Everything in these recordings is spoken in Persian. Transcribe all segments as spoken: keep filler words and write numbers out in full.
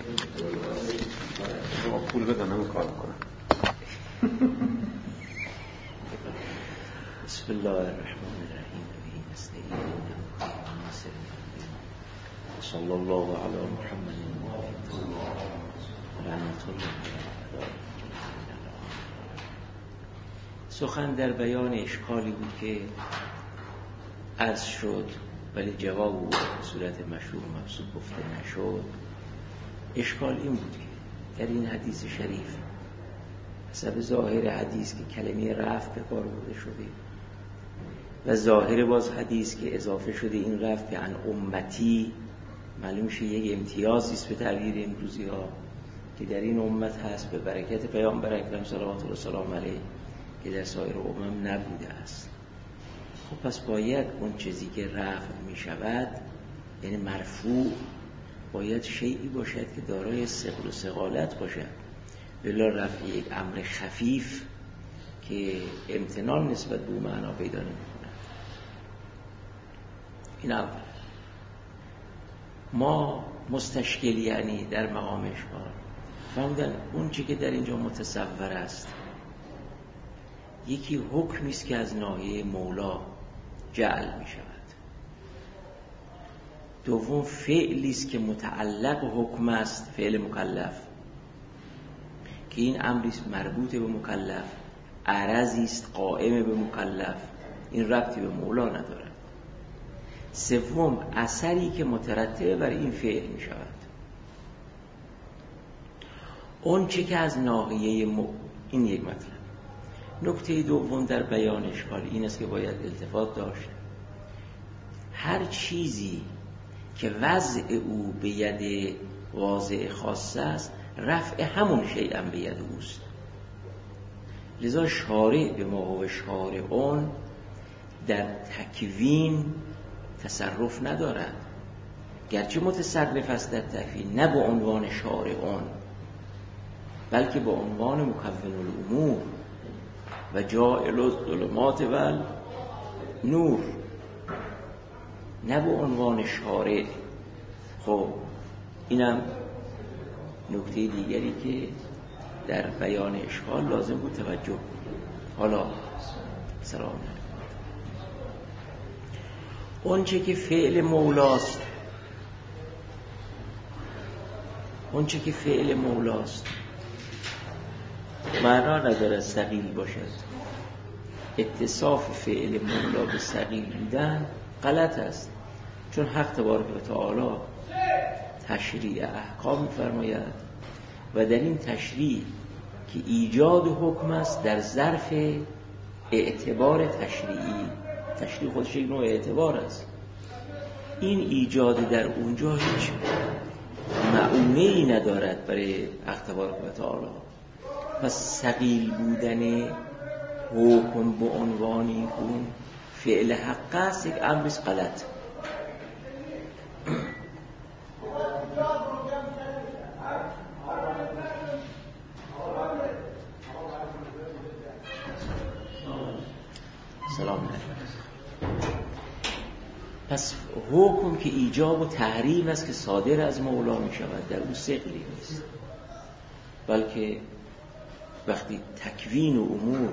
شما پول بدانم کار میکنم. بسم الله الرحمن الرحیم و به نستعین صلی الله علی محمد و رحمت الله. سخن در بیان اشکالی بود که عرض شد ولی جواب او به صورت مشروع و مبسوط گفته نشد. اشکال این بود که در این حدیث شریف حسب ظاهر حدیث که کلمه رفع به کار برده شده و ظاهر باز حدیث که اضافه شده این رفع که عن امتی، معلوم میشه یک امتیازی است به تعبیر امروزی ها که در این امت هست به برکت پیامبر اکرم صلوات الله سلام علیه که در سایر امم نبوده است. خب پس باید اون چیزی که رفع می شود یعنی مرفوع باید شیئی باشد که دارای ثقل و ثقالت باشد، بلا رفع یک امر خفیف که امتنان نسبت به اون معنا پیدا نمی کند. این اول. ما مستشکل یعنی در مقام اشکال فهمیدن اون چی که در اینجا متصور است یکی حکمی است که از ناحیه مولا جعل می شود، دوم فعلی است که متعلق حکم است، فعل مکلف که این امری است مربوط به مکلف، عرضی است قائم به مکلف، این ربطی به مولا ندارد. سوم اثری که مترتب بر این فعل می شود. اون چه که از ناحیه م... این یک مطلب. نکته دوم در بیان اشکال این است که باید التفات داشت هر چیزی که وضع او به ید واضع خاص است رفع همون شیئا به ید اوست. لذا شارع به ما و شارعون در تکوین تصرف ندارد، گرچه متصرف است در تکوین، نه به عنوان شارعون بلکه به عنوان مکون الامور و جاعل الظلمات و نور، نه به عنوان شارع. خب اینم نکته دیگری که در بیان اشکال لازم بود توجه کنید. حالا سلام علیکم. اون چه که فعل مولاست اون چه که فعل مولاست معنا نداره ثقیل باشد. اتصاف فعل مولا به ثقیل بودن غلط است، چون حق تبارک و تعالی تشریع احکام می‌فرماید و در این تشریع که ایجاد حکم است در ظرف اعتبار تشریعی، تشریع خودش یک نوع اعتبار است، این ایجاد در اونجا هیچ معونه‌ای ندارد برای حق تبارک و تعالی. پس ثقیل بودن حکم به عنوانی اون فعل حق است یک امر غلط. سلام علیکم. پس حکم که ایجاب و تحریم است که صادر از مولا می شود در اون ثقلی نیست، بلکه وقتی تکوین و امور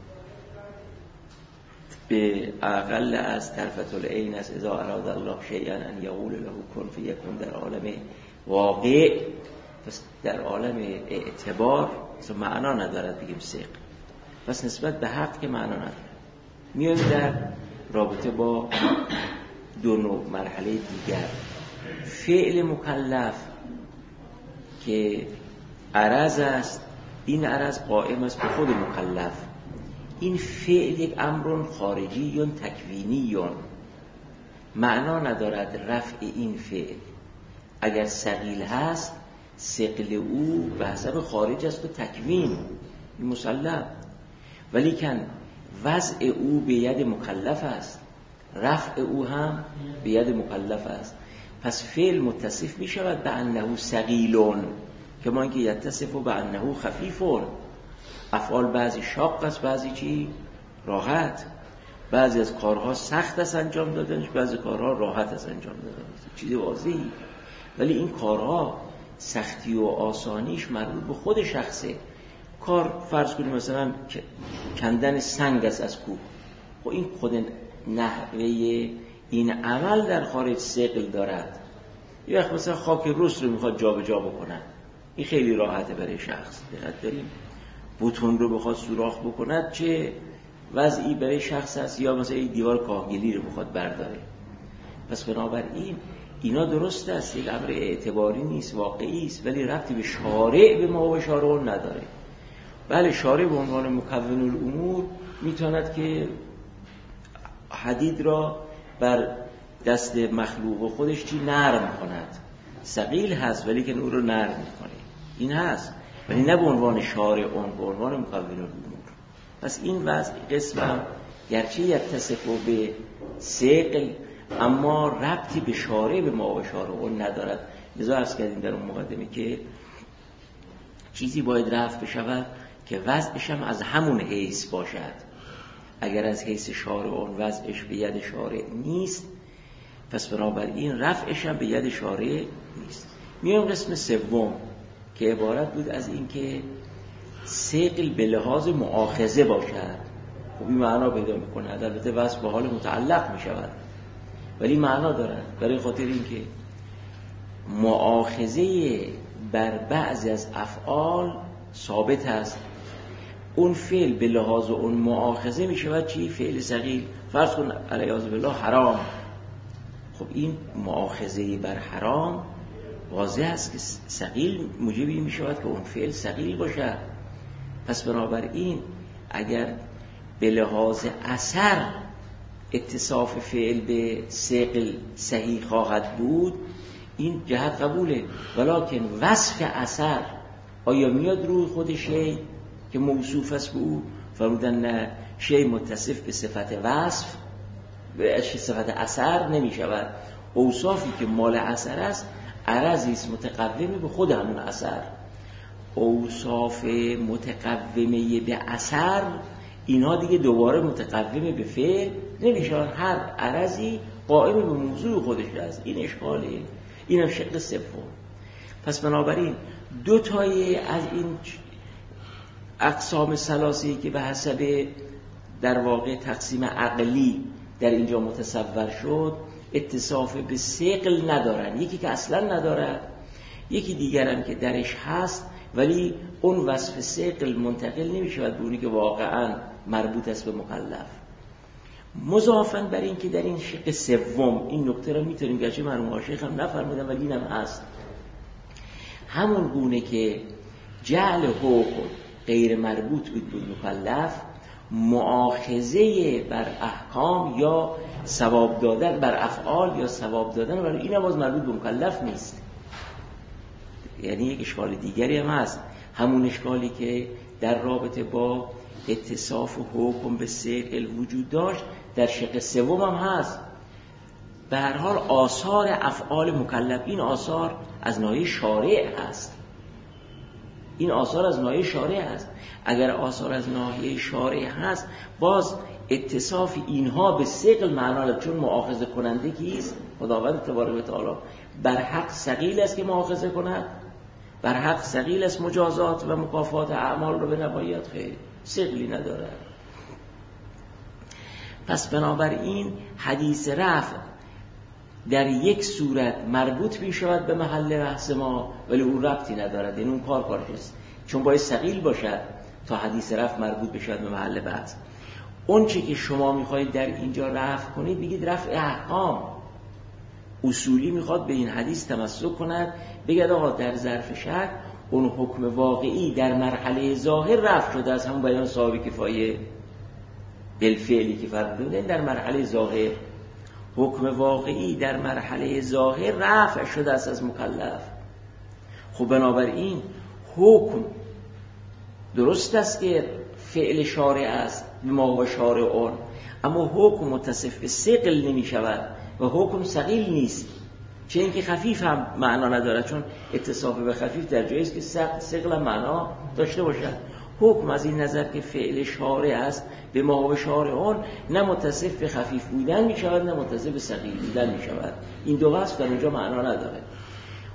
به اقل از طرفة العین است، اذا اراد الله شیئا ان یقول له کن فیکون در عالم واقع، پس در عالم اعتبار معنا ندارد بگیم ثقل، پس نسبت به حق که معنا ندارد. میایم در رابطه با دو نوع مرحله دیگر. فعل مکلف که عرض است، این عرض قائم است به خود مکلف. این فعل یک امر خارجی یا تکوینی یا معنا ندارد رفع این فعل. اگر ثقیل هست ثقل او به حسب خارج است و تکوین این مسلم، ولی کن وضع او به ید مکلف است، رفع او هم به ید مکلف است. پس فعل متصف می شود به انه ثقیلون که ما اینکه یتصف به انه خفیفون. افعال بعضی شاق است، بعضی چی راحت، بعضی از کارها سخت است انجام دادنش، بعضی کارها راحت است انجام دادنش، چیز واضحی. ولی این کارها سختی و آسانیش مربوط به خود شخصه. کار فرض کنیم مثلا کندن سنگ است از کوه، خب این خود نحوه این عمل در خارج ثقل دارد. یه وقت مثلا خاک رس رو میخواد جا به جا بکنن، این خیلی راحته برای شخص. دقت داریم بتون رو بخواد سوراخ بکند چه وضعی برای شخص هست، یا مثلا یک دیوار کاهگلی رو بخواد برداره. پس بنابراین اینا درست است، یک امر اعتباری نیست، واقعی است، ولی ربطی به شارع به ما و شارع نداره. بله شارع به عنوان مکون الامور میتواند که حدید را بر دست مخلوق خودش چی نرم کند، ثقیل هست ولی که نور رو نرم میکنه، این هست، ولی نه به عنوان شارع اون، به عنوان مکون الامور. پس این وضع قسم گرچه یتصف به ثقل اما ربطی به شارع به ما و شارع اون ندارد. لذا عرض کردیم در اون مقدمه که چیزی باید رفع بشود که وضعش هم از همون حیث باشد. اگر از حیث شارع اون وضعش به ید شارع نیست، پس بنابراین رفعش هم به ید شارع نیست. میام قسم سوم که عبارت بود از این که ثقل به لحاظ مؤاخذه باشد. خب این معنا پیدا میکنه، البته وصف به حال متعلق میشود ولی معنا دارد، برای خاطر این که مؤاخذه بر بعضی از افعال ثابت است. اون فعل به لحاظ اون مؤاخذه میشود چی؟ فعل ثقیل. فرض کن علیاذ بالله حرام، خب این مؤاخذه بر حرام واضح است که ثقیل موجبی میشود که اون فعل ثقیل باشد. پس بنابراین اگر به لحاظ اثر اتصاف فعل به ثقل صحیح خواهد بود این جهت قبوله، ولکن وصف اثر آیا میاد روی خود شی که موصوف است به او؟ فرمودن نه، شی متصف به صفت وصف به صفت اثر نمی شود. اوصافی که مال اثر است عرضی است متقومه به خود همون اثر. اوصاف متقومه به اثر اینها دیگه دوباره متقومه به فعل نمیشن، هر عرضی قائم به موضوع خودش است. این اشکاله، این هم شق سوم. پس بنابراین دو تایی از این اقسام ثلاثی که به حسب در واقع تقسیم عقلی در اینجا متصور شد اتصاف به ثقل ندارن. یکی که اصلا ندارد، یکی دیگرم که درش هست ولی اون وصف ثقل منتقل نمی شود به اونی که واقعا مربوط است به مکلف. مضافاً بر این که در این شق سوم این نکته را میتونیم گرچه مرحوم شیخ هم نفرمودن ولی اینم هست، همون گونه که جعل حکم غیر مربوط بود به مکلف، مؤاخذه بر احکام یا ثواب دادن بر افعال یا ثواب دادن ولی این هم باز مربوط به مکلف نیست. یعنی یک اشکال دیگری هم هست، همون اشکالی که در رابطه با اتصاف حکم به ثقل وجود داشت در شق سوم هم هست. به هر حال آثار افعال مکلف این آثار از ناحیه شارع هست، این آثار از ناحیه شارع هست. اگر آثار از ناحیه شارع هست باز اتصاف اینها به ثقل معنا دارد، چون مؤاخذه کننده کیست؟ خداوند تبارک و تعالی. بر حق ثقیل است که مؤاخذه کند، بر حق ثقیل است مجازات و مکافات اعمال رو به نباید خیر ثقلی ندارد. پس بنابراین حدیث رفع در یک صورت مربوط می شود به محل بحث ما ولی اون ربطی ندارد، این اون کار کارش است، چون باید ثقیل باشد تا حدیث رفع مربوط بشود به محل بحث. اون چی که شما میخواید در اینجا رفع کنید بگید رفع احکام. اصولی میخواد به این حدیث تمسک کند، بگید آقا در ظرف شک اون حکم واقعی در مرحله ظاهر رفع شده از همون بیان صاحب کفایه بالفعلی که فرمودن. در مرحله ظاهر حکم واقعی در مرحله ظاهر رفع شده است از مکلف. خب بنابراین حکم درست است که فعل شارع است به ما و شارع اون، اما حکم متصف به ثقل نمی شود و حکم ثقیل نیست، چه اینکه خفیف هم معنا ندارد، چون اتصاف به خفیف در جایی است که ثقل هم معنا داشته باشد. حکم از این نظر که فعل شارع است به ما و شارع اون نه متصف به خفیف بودن می شود نه متصف به ثقیل بودن می شود. این دو وصف در اونجا معنا نداره.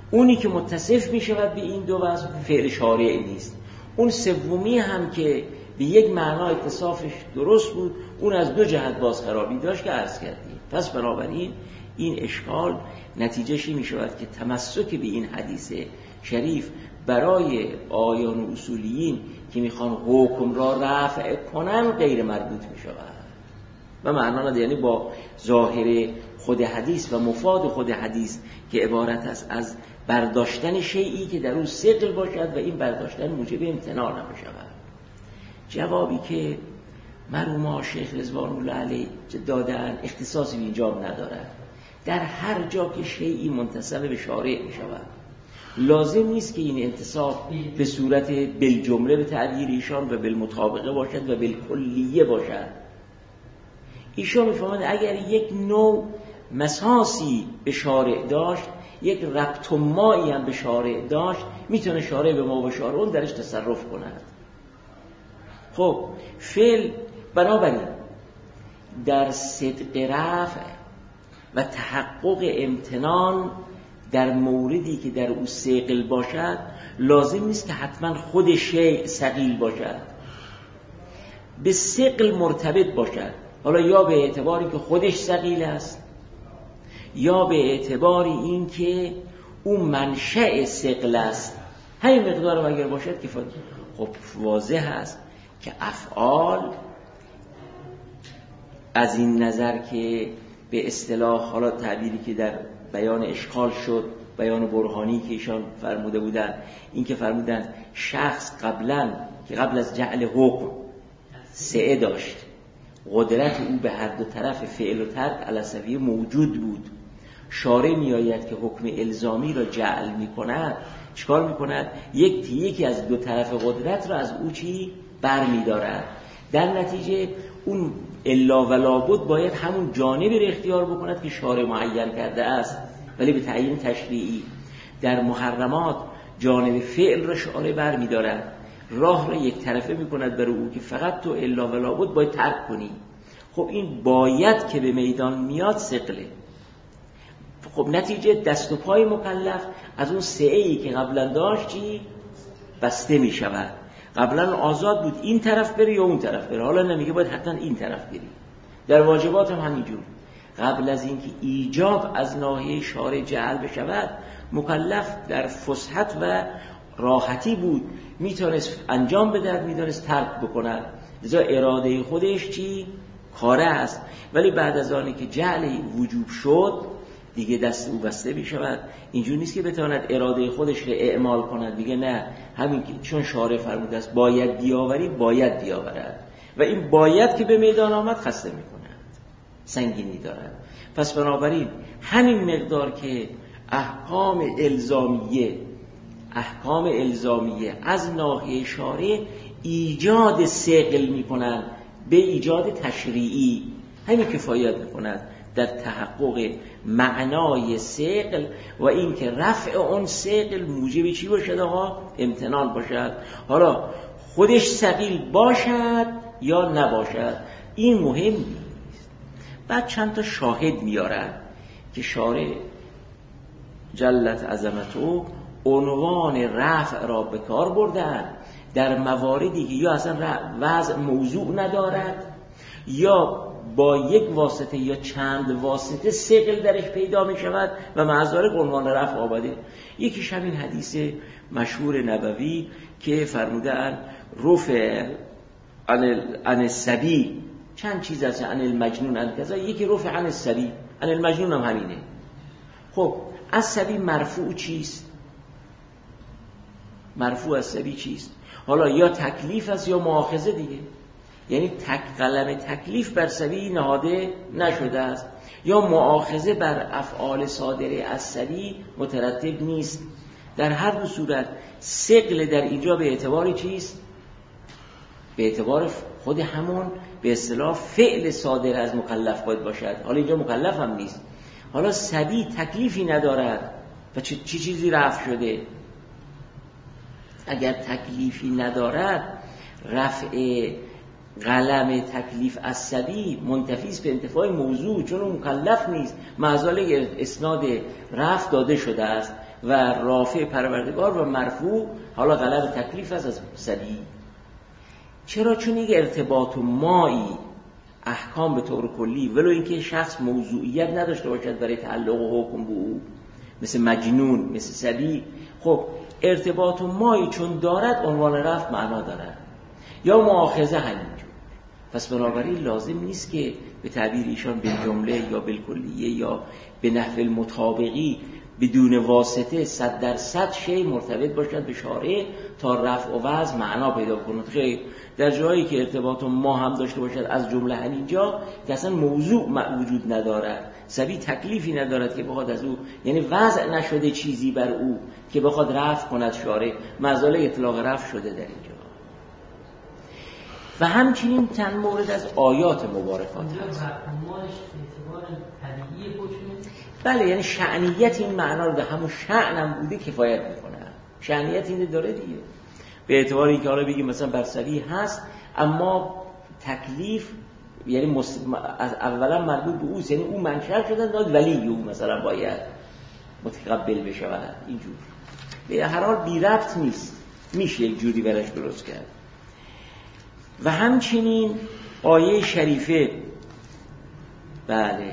اونی که متصف می شود به این دو وصف فعل شارع نیست. اون سومی هم که به یک معنا اتصافش درست بود، اون از دو جهت باز خرابی داشت که عرض کردیم. پس بنابراین این اشکال نتیجهشی می شود که تمسک به این حدیث شریف برای آیان و اصولیین که میخوان حکم را رفع کنن غیر مربوط می شود و معنا نداره. یعنی با ظاهر خود حدیث و مفاد خود حدیث که عبارت است از برداشتن شیئی که در اون ثقل باشد و این برداشتن موجب امتناع نمی‌شود. جوابی که مرحوم شیخ رضوان الله علیه دادن اختصاصی به اینجا ندارد. در هر جا که شیئی منتسب به شارع می شود لازم نیست که این انتصاب به صورت بالجمله به تعبیر ایشان و بالمطابقه باشد و بالکلیه باشد. ایشان می‌فرمایند اگر یک نوع مساسی به شارع داشت، یک ربط و مایی هم به شارع داشت، میتونه شارع به ما و شارع اون درش تصرف کند. خب فعل بنابراین در صدق رفع و تحقق امتنان در موردی که در او ثقل باشد لازم نیست که حتما خود شیء ثقیل باشد، به ثقل مرتبط باشد. حالا یا به اعتباری که خودش ثقیل است یا به اعتباری این که اون منشأ ثقل است. همین مقدار اگر باشد که خب واضح است که افعال از این نظر که به اصطلاح حالا تعبیری که در بیان اشکال شد، بیان برهانی که ایشان فرموده بودن، این که فرمودن شخص قبلا که قبل از جعل حکم سعه داشت، قدرت او به هر دو طرف فعل و ترک علسویه موجود بود، شارع می آید که حکم الزامی را جعل می کند، چکار می کند؟ یک یکی از دو طرف قدرت را از او چی؟ بر می دارد. در نتیجه اون الا و لابد باید همون جانبی را اختیار بکند که شارع معین کرده است، ولی به تعیین تشریعی. در محرمات جانب فعل را شارع بر می دارد، راه را یک طرفه می کند برای او که فقط تو الا و لابد باید ترک کنی. خب این باید که به میدان میاد ثقله. خب نتیجه دست و پای مکلف از اون سعه‌ای که قبلا داشت چی؟ بسته می شود. قبلا آزاد بود این طرف بری یا اون طرف بری، حالا نمیگه باید حتما این طرف بری. در واجبات هم همینجور، قبل از اینکه ایجاب از ناحیه شارع جعل بشود مکلف در فسحت و راحتی بود، میتونست انجام بده، میتونست ترک بکند، لذا اراده خودش چی؟ کاره است. ولی بعد از آنی که جعل وجوب شد دیگه دست او بسته میشود. اینجور نیست که بتواند اراده خودش رو اعمال کند، دیگه نه، همین که چون شارع فرموده است باید بیاوری باید بیاورد و این باید که به میدان آمد خسته میکند، سنگینی دارد. پس بنابراین همین مقدار که احکام الزامیه احکام الزامیه از ناحیه شارع ایجاد ثقل میکنند به ایجاد تشریعی، همین کفایت میکند در تحقق معنای ثقل و این که رفع اون ثقل موجب چی باشد آقا؟ امتنان باشد. حالا خودش ثقیل باشد یا نباشد این مهم نیست. بعد چند تا شاهد میارن که شارع جلت عظمته عنوان رفع را به کار بردن در مواردی که یا اصلا وضع موضوع ندارد یا با یک واسطه یا چند واسطه ثقل درش پیدا می شود و معذارک عنوان رفع آمده. یکیش همین حدیث مشهور نبوی که فرمودن رفع عن الصبی، چند چیز هست، عن المجنون عن کذا، یکی رفع عن الصبی، عن المجنون هم همینه. خب از صبی مرفوع چیست؟ مرفوع از صبی چیست؟ حالا یا تکلیف است یا مؤاخذه دیگه، یعنی تک قلم تکلیف بر صبی نهاده نشده است یا مؤاخذه بر افعال صادره از صبی مترتب نیست. در هر دو صورت ثقل در اینجا به اعتبار چیست؟ به اعتبار خود همون به اصطلاح فعل صادر از مکلف باید باشد. حالا اینجا مکلف هم نیست. حالا صبی تکلیفی ندارد و چه چی چیزی رفع شده؟ اگر تکلیفی ندارد رفع قلم تکلیف از صبی منتفیس به انتفاع موضوع، چون اون مکلف نیست، معذاله اسناد رفع داده شده است و رافع پروردگار و مرفوع حالا غلب تکلیف است از سبی. چرا؟ چون یک ارتباط مایی احکام به طور کلی ولو اینکه شخص موضوعیت نداشته باشد برای تعلق و حکم به او، مثل مجنون، مثل سبی، خب ارتباط مایی چون دارد عنوان رفع معنا دارد، یا مؤاخذه همینجور. پس بنابراین لازم نیست که به تعبیر ایشان به جمله یا بالکلیه یا به نحو المطابقی بدون واسطه صد درصد شی مرتبط باشد به شارع تا رفع و وضع معنا پیدا کند. خیلی در جایی که ارتباط ما هم داشته باشد از جمله همینجا که اصلا موضوع وجود ندارد، سبی تکلیفی ندارد که بخواد از او، یعنی وضع نشده چیزی بر او که بخواد رفع کند شارع، مزاله اطلاق رفع شده در اینجا. و همچنین چند مورد از آیات مبارکات هست. بله، یعنی شأنیت این معنا رو به همون شأنم بوده کفایت میکنه. شأنیت این داره دیگه، به اعتبار اینکه حالا بگیم مثلا بر سبیل هست اما تکلیف یعنی مست... از اولا مربوط به اوست، یعنی او منشأ شدن داد ولی او مثلا باید متقبل بشود. اینجور به هر حال بی ربط نیست، میشه یک جوری برش درست کرد. و همچنین آیه شریفه، بله،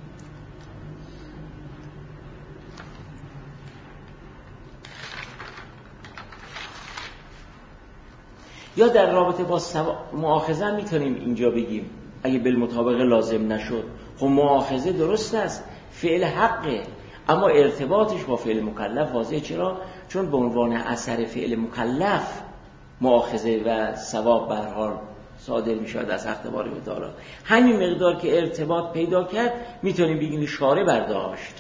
یا در رابطه با سوا... مؤاخذه میتونیم اینجا بگیم اگه بالمطابق لازم نشد، خب مؤاخذه درست است، فعل حقه، اما ارتباطش با فعل مکلف واضحه. چرا؟ چون به عنوان اثر فعل مکلف مؤاخذه و ثواب به هر حال صادر میشود از حق باری تعالی. همین مقدار که ارتباط پیدا کرد میتونیم بگیم شارع برداشت.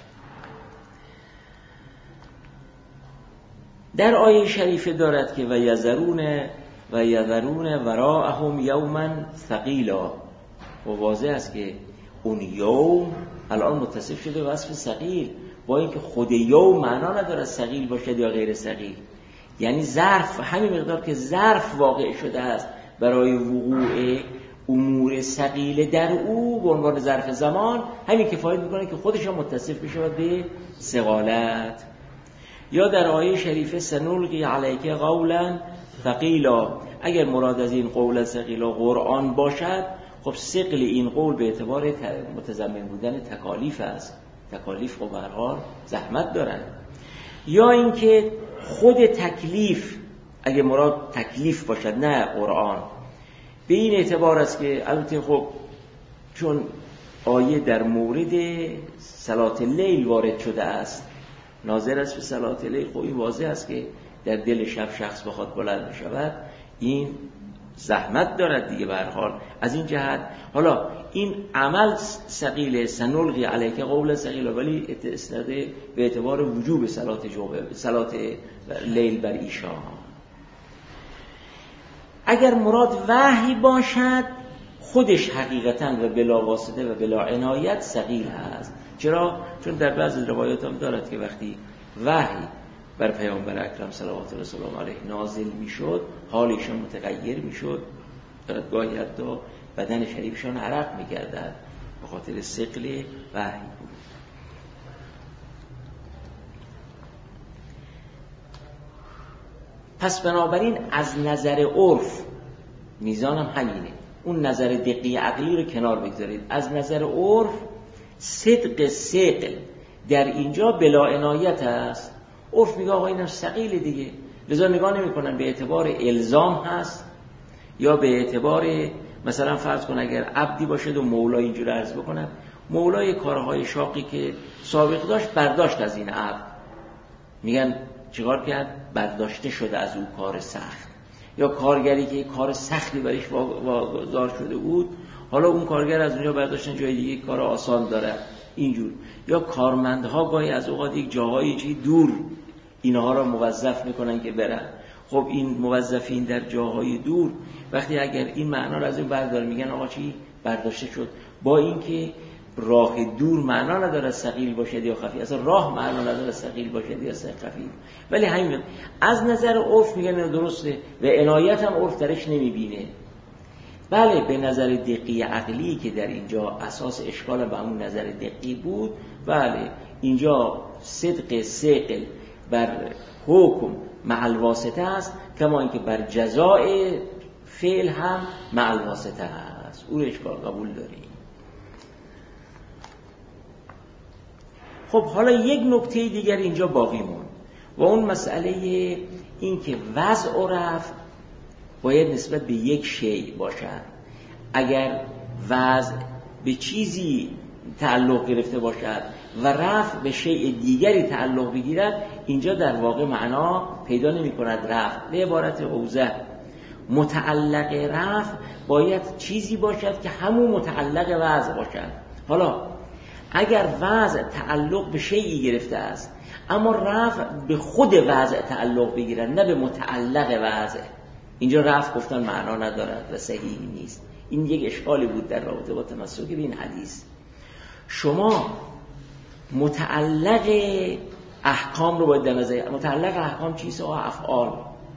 در آیه شریفه دارد که و یذرون و یذرون وراءهم یوما ثقیلا، و واضح است که اون یوم الان متصف شده وصف ثقیل، با اینکه خود یوم معنا نداره ثقیل باشد یا غیر ثقیل، یعنی ظرف، همین مقدار که ظرف واقع شده است برای وقوع امور ثقیل در او به عنوان ظرف زمان، همین کفایت میکنه که خودش هم متصف بشه به ثقالت. یا در آیه شریفه سنلقی علیک قولا ثقیلا، اگر مراد از این قول ثقیلا قرآن باشد، خب ثقل این قول به اعتبار متضمن بودن تکالیف است. تکالیف خب به هر حال زحمت دارن. یا اینکه خود تکلیف، اگه مراد تکلیف باشد نه قرآن، به این اعتبار است که البته خب چون آیه در مورد صلات اللیل وارد شده است، ناظر است به صلات اللیل، خب این واضح است که در دل شب شخص بخواد بلند بشود این زحمت دارد دیگه به هر حال. از این جهت حالا این عمل ثقیل، سنلقی علیک قول ثقیل، ولی استناده به اعتبار وجوب صلات جمعه، صلات لیل بر ایشان. اگر مراد وحی باشد خودش حقیقتا و بلا واسطه و بلا عنایت ثقیل هست. چرا؟ چون در بعضی روایات هم دارد که وقتی وحی بر پیامبر اکرم صلوات الله و سلام علیه نازل میشد حال ایشان متغیر میشد، دارد گاهی حتی بدن شریفشان عرق میگردد به خاطر ثقل وحی بود. پس بنابراین از نظر عرف میزان هم همینه، اون نظر دقیق عقلی رو کنار بگذارید. از نظر عرف صدق ثقل در اینجا بلا عنایت است. عرف میگه آقا اینم ثقیل دیگه، لذا نگاه نمی کنن به اعتبار الزام هست یا به اعتبار مثلا فرض کن اگر عبدی باشد و مولا اینجور عرض بکنن، مولای کارهای شاقی که سابق داشت برداشت از این عبد، میگن چیکار کرد؟ برداشته شده از اون کار سخت. یا کارگری که کار سختی برایش واگذار شده بود، حالا اون کارگر از اونجا برداشتن جای دیگه کار آسان داره اینجور. یا کارمندها گاهی از اوقات یک جاهای چی دور اینها را موظف میکنن که برن، خب این موظفین در جاهای دور وقتی اگر این معنا را از این بردار میگن آقا چی برداشته شد، با اینکه راه دور معنا نداره ثقیل باشد یا خفیف، اصلا راه معنا نداره ثقیل باشد یا خفیف، ولی همین از نظر عرف میگن درسته و عنایت هم عرف درش نمیبینه. بله به نظر دقیق عقلی که در اینجا اساس اشکال به همون نظر دقیق بود، بله اینجا صدق ثقل بر حکم مع الواسطه است، کما اینکه بر جزاء فعل هم مع الواسطه است. او اشکال قبول داریم. خب حالا یک نکته دیگر اینجا باقی موند و اون مسئله این که وضع و رفع باید نسبت به یک شیء باشد. اگر وضع به چیزی تعلق گرفته باشد و رفع به شیء دیگری تعلق بگیرد، اینجا در واقع معنا پیدا نمی کند رفع. به عبارت اوضح، متعلق رفع باید چیزی باشد که همون متعلق وضع باشد. حالا اگر وضع تعلق به شیئی گرفته است اما رفع به خود وضع تعلق بگیرد نه به متعلق وضع، اینجا رفع گفتن معنا ندارد و صحیح نیست. این یک اشکالی بود در رابطه با تمسک به این حدیث. شما متعلق احکام رو باید در نظر، متعلق احکام چیست؟ افعال.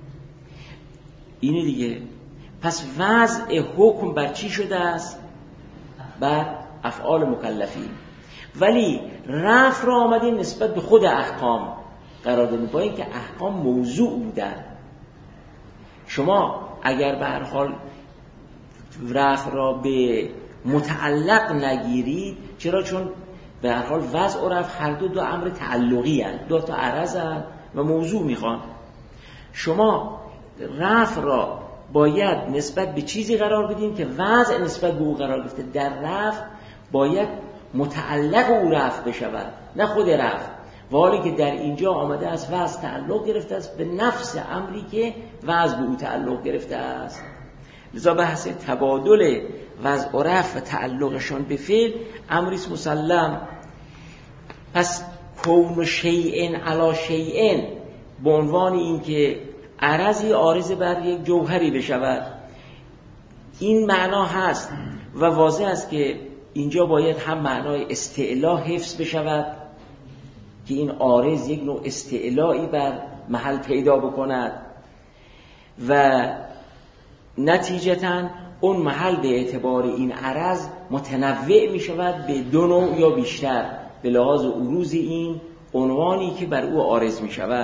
اینه دیگه. پس وضع حکم بر چی شده است؟ بر افعال مکلفین. ولی رفع را آمدیم نسبت به خود احکام قرار دادیم، با اینکه احکام موضوع بودن. شما اگر به هر حال رفع را به متعلق نگیرید، چرا؟ چون به هر حال وضع و رفع هر دو دو امر تعلقی هستند، دو تا عرض هستند و موضوع میخوان. شما رفع را باید نسبت به چیزی قرار بدین که وضع نسبت به او قرار گرفته. در رفع باید متعلق او رفع بشود نه خود رفع، و حالی که در اینجا آمده است وضع تعلق گرفته است به نفس امری که وضع به او تعلق گرفته است. لذا بحث تبادل وضع و رفع و تعلقشان به فعل امریست مسلم. پس کون شیئن علی شیئن به عنوان این که عرضی عارض بر یک جوهری بشود، این معنا هست و واضح است که اینجا باید هم معنای استعلا حفظ بشود که این عارض یک نوع استعلایی بر محل پیدا بکند و نتیجتاً اون محل به اعتبار این عرض متنوع می شود به دو نوع یا بیشتر به لحاظ عروض این عنوانی که بر او عارض می شود.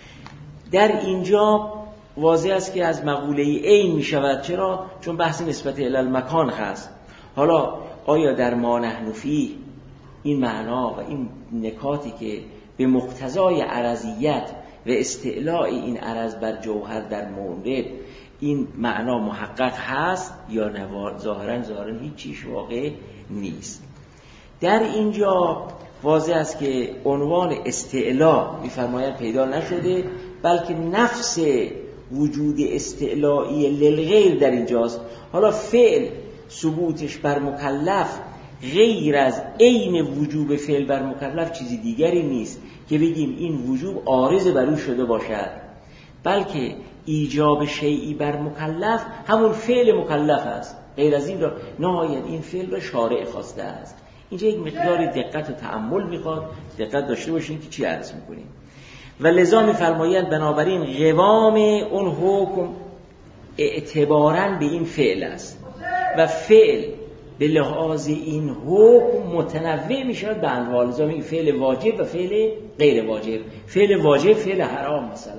در اینجا واضح است که از مقوله عین می شود. چرا؟ چون بحث نسبت الی المکان هست. حالا آیا در ما نحن فیه این معنا و این نکاتی که به مقتضای عرضیت و استعلاء این عرض بر جوهر در مورد این معنا محقق هست یا نه؟ ظاهرا ظاهرا هیچ چیز واقع نیست. در اینجا واضح است که عنوان استعلاء می‌فرماید پیدا نشده، بلکه نفس وجود استعلایی للغیر در اینجاست. حالا فعل ثبوتش بر مکلف غیر از عین وجوب فعل بر مکلف چیزی دیگری نیست که بگیم این وجوب عارض بر او شده باشد، بلکه ایجاب شیئی بر مکلف همون فعل مکلف است. غیر از این را نهایت این فعل را شارع خواسته است. اینجا یک مقدار دقت و تأمل میخواد، دقت داشته باشین که چی عرض میکنیم. و لذا میفرمایند بنابراین قوام اون حکم اعتباراً به این فعل است و فعل به لحاظ این حکم متنوع میشود به انواع. لذا میگه فعل واجب و فعل غیر واجب. فعل واجب فعل حرام مثلا.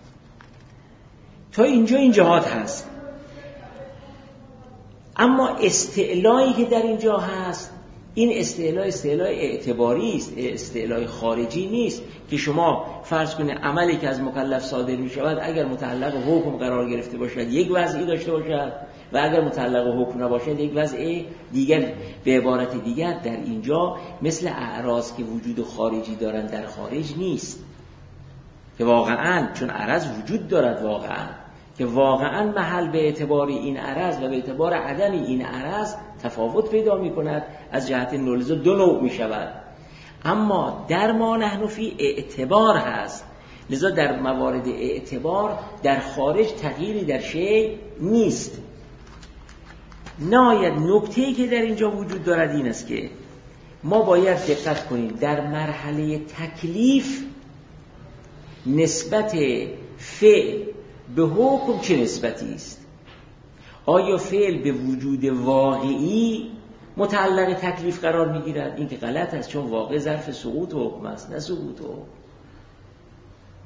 تا اینجا این جهات هست. اما استعلایی که در اینجا هست، این استعلا استعلا اعتباری است، استعلا خارجی نیست که شما فرض کنید عملی که از مکلف صادر می شود اگر متعلق حکم قرار گرفته باشد یک وضعی داشته باشد و اگر متعلق حکم نباشد یک وضع دیگر. به عبارت دیگر در اینجا مثل اعراض که وجود خارجی دارند در خارج نیست که واقعا چون عرض وجود دارد، واقعا که واقعا محل به اعتبار این عرض و به اعتبار عدم این عرض تفاوت پیدا می کند از جهت نولزو دو نوع می شود. اما در ما نحن فی اعتبار هست، لذا در موارد اعتبار در خارج تغییری در شیء نیست. نهایت نکته‌ای که در اینجا وجود دارد این است که ما باید دقت کنیم در مرحله تکلیف نسبت فعل به حکم چه نسبتی است. آیا فعل به وجود واقعی متعلق تکلیف قرار میگیرد؟ این که غلط است، چون واقع ظرف سقوط حکم است نه سقوط حکم.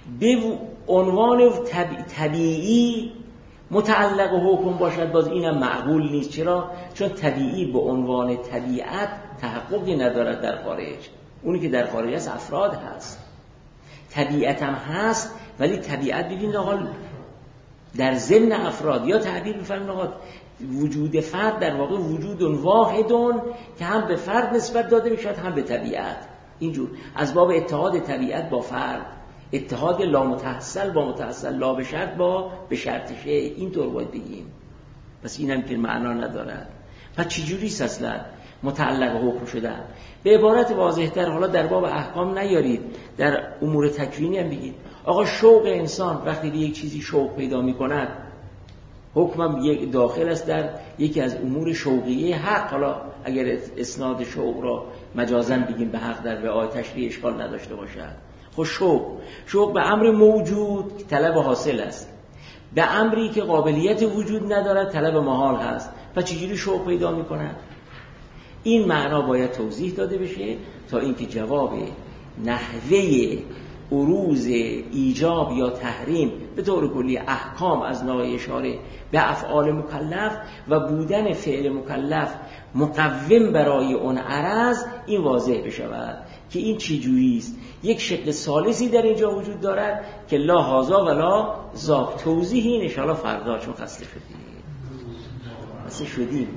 به عنوان طبیعی متعلق حکم باشد، باز اینم معقول نیست. چرا؟ چون طبیعی به عنوان طبیعت تحققی ندارد در خارج. اونی که در خارج است افراد هست، طبیعت هم هست، ولی طبیعت ببینید آقا در ضمن افراد، یا تعبیر بفرمایید آقا وجود فرد در واقع وجود واحدون که هم به فرد نسبت داده میشد هم به طبیعت. اینجور از باب اتحاد طبیعت با فرد، اتحاد لا متحصل با متحصل، لا به شرط با به شرطشه، اینطور باید بگیم. پس اینم که معنا ندارد. پس چجوری است اصلا متعلق حکم شدن؟ به عبارت واضح‌تر، حالا در باب احکام نیارید، در امور تکوینی هم بگید آقا شوق انسان وقتی به یک چیزی شوق پیدا می‌کند، حکمم یک داخل است در یکی از امور شوقیه حق. حالا اگر اسناد شوق را مجازاً بگیم به حق در رعایت تشریع اشکال نداشته باشد. خب شوق شوق به امر موجود که طلب حاصل است، به امری که قابلیت وجود ندارد طلب محال هست. پس چجوری شوق پیدا می‌کند؟ این معنا باید توضیح داده بشه تا اینکه جواب نحوه عروض ایجاب یا تحریم به طور کلی احکام از نوع اشاره به افعال مکلف و بودن فعل مکلف مقوم برای اون عرض این واضح بشود که این چی جوری است. یک شکل ثالثی در اینجا وجود دارد که لا هازا ولا ذاک. توضیح این ان شاءالله فردا، چون خسته شدیم خسته شدیم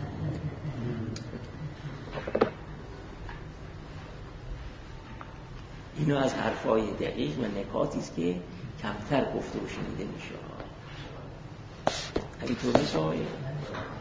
اینو از حرفای دقیق و نکاتی است که کمتر گفته و شنیده میشه. همینطور نیست آقای